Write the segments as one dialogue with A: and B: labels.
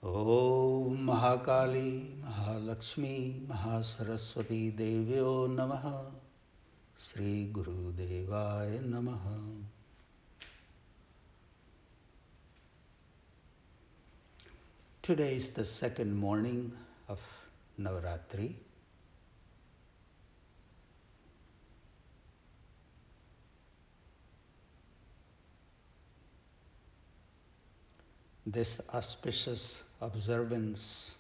A: ॐ महाकाली महालक्ष्मी महासरस्वती देव्यो नमः श्रीगुरुदेवाय नमः। Today is the second morning of Navaratri. This auspicious observance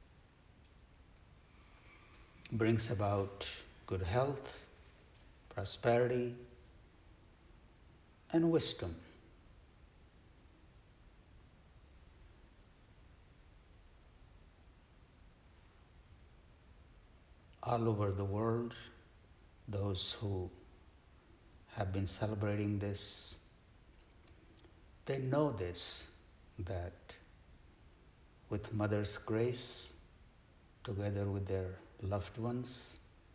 A: brings about good health, prosperity, and wisdom. All over the world, those who have been celebrating this, they know this, that with Mother's grace, together with their loved ones,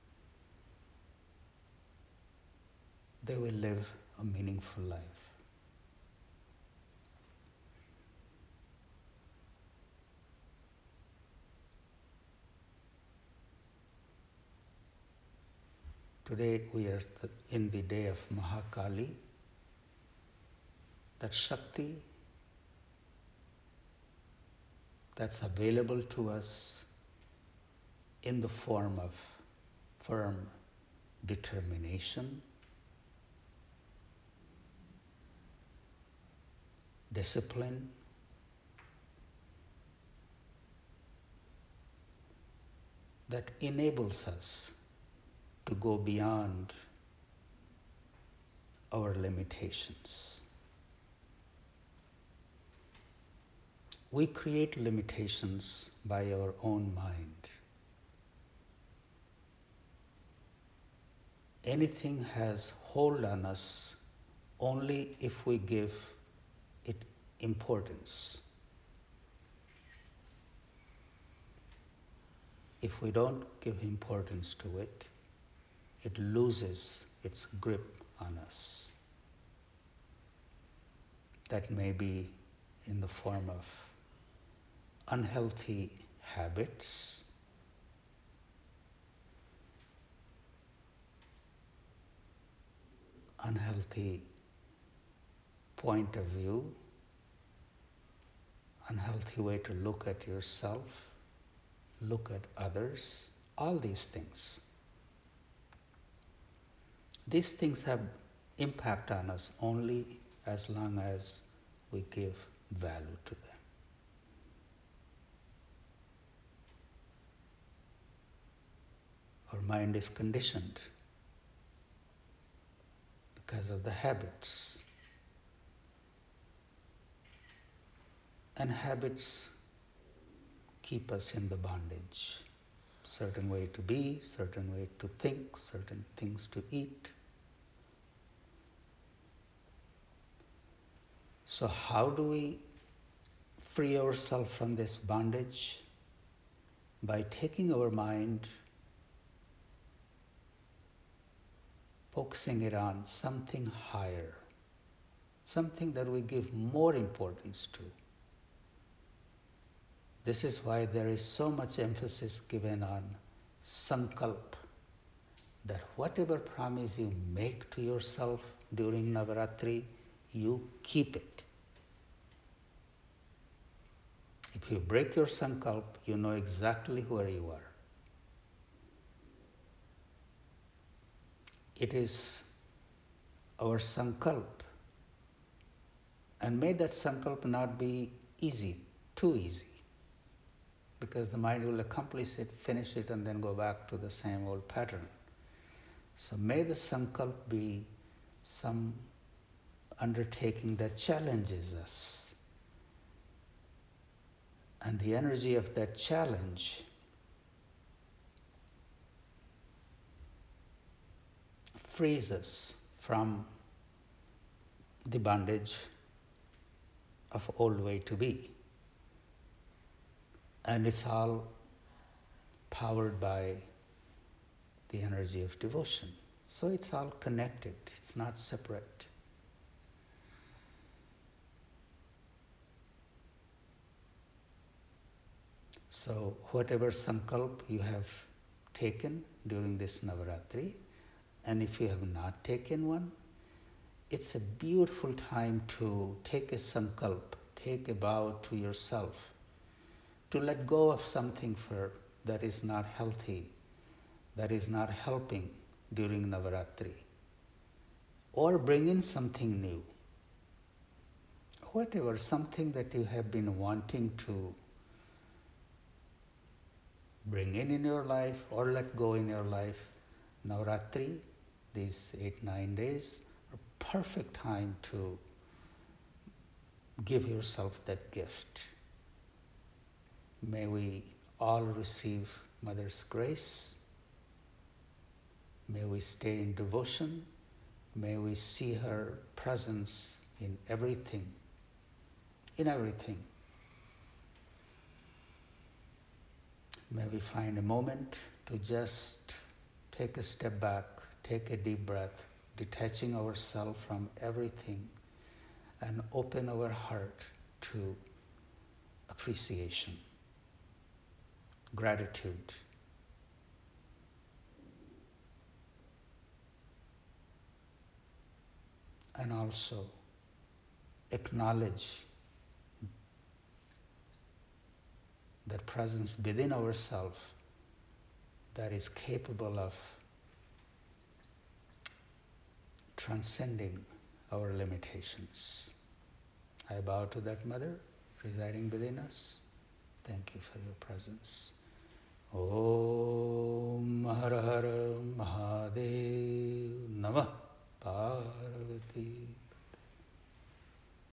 A: they will live a meaningful life. Today we are in the day of Mahakali, that Shakti that's available to us in the form of firm determination, discipline, that enables us to go beyond our limitations. We create limitations by our own mind. Anything has hold on us only if we give it importance. If we don't give importance to it, it loses its grip on us. That may be in the form of unhealthy habits, unhealthy point of view, unhealthy way to look at yourself, look at others, all these things. These things have impact on us only as long as we give value to them. Our mind is conditioned because of the habits. And habits keep us in the bondage. Certain way to be, certain way to think, certain things to eat. So how do we free ourselves from this bondage? By taking our mind, focusing it on something higher, something that we give more importance to. This is why there is so much emphasis given on sankalp, that whatever promise you make to yourself during Navaratri, you keep it. If you break your sankalp, you know exactly where you are. It is our sankalp, and may that sankalp not be easy, too easy, because the mind will accomplish it, finish it, and then go back to the same old pattern. So may the sankalp be some undertaking that challenges us. And the energy of that challenge frees us from the bondage of old way to be. And it's all powered by the energy of devotion. So it's all connected, it's not separate. So whatever sankalp you have taken during this Navaratri, and if you have not taken one, it's a beautiful time to take a sankalp, take a vow to yourself, to let go of something that is not healthy, that is not helping during Navaratri, or bring in something new. Whatever, something that you have been wanting to bring in your life or let go in your life, Navaratri, these 8-9 days, are perfect time to give yourself that gift. May we all receive Mother's grace. May we stay in devotion. May we see her presence in everything. In everything. May we find a moment to just take a step back, take a deep breath, detaching ourselves from everything, and open our heart to appreciation, gratitude. And also acknowledge that presence within ourselves that is capable of transcending our limitations. I bow to that Mother residing within us. Thank you for your presence. Om Har Har Mahadev Namah Parvati